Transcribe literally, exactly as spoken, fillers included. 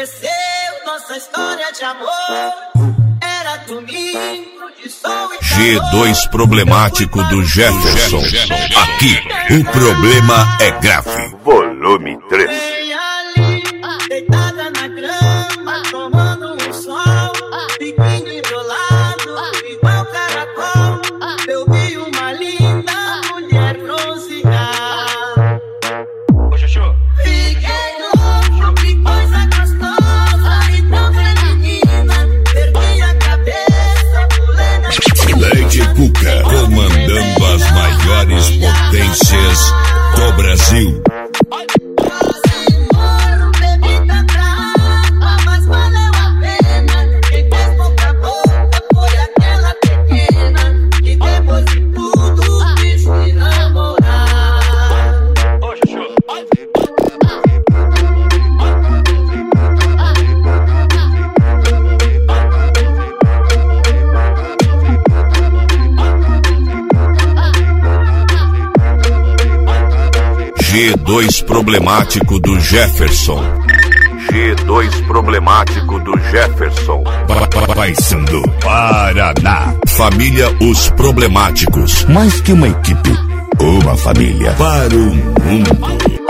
aconteceu nossa história de amor. Era domingo de sol e G dois problemático do Jefferson. Aqui, o problema é grave. Volume três. bem ali, deitada na grama, tomando um sol, biquíni embolado, igual caracol. Eu vi uma linda mulher bronzear. Ô, Chuchu. Fiquei louco, que coisa gostosa e tão feminina. Perdi a cabeça, pulei na Lady Cuca, comandando as maiores potências do Brasil. quase morro, bebi tanta água, mas valeu a pena. Quem fez boca a boca foi aquela pequena, que depois de tudo quis me namorar. Ô, Chuchu. G dois problemático do Jefferson. G dois problemático do Jefferson. Paysandu, Paraná. Família Os Problemáticos. Mais que uma equipe, uma família para o mundo.